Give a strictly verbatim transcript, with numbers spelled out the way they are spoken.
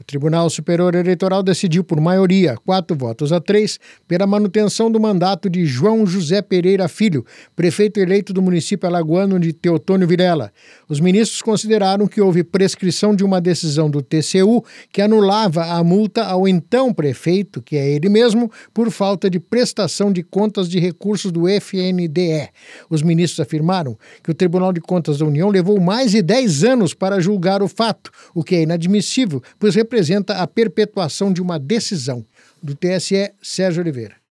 Tribunal Superior Eleitoral decidiu por maioria, quatro votos a três, pela manutenção do mandato de João José Pereira Filho, prefeito eleito do município alagoano de Teotônio Vilela. Os ministros consideraram que houve prescrição de uma decisão do T C U que anulava a multa ao então prefeito, que é ele mesmo, por falta de prestação de contas de recursos do F N D E. Os ministros afirmaram que o Tribunal de Contas da União levou mais de dez anos para julgar o fato, o que é inadmissível, pois representa a perpetuação de uma decisão. Do T S E, Sérgio Oliveira.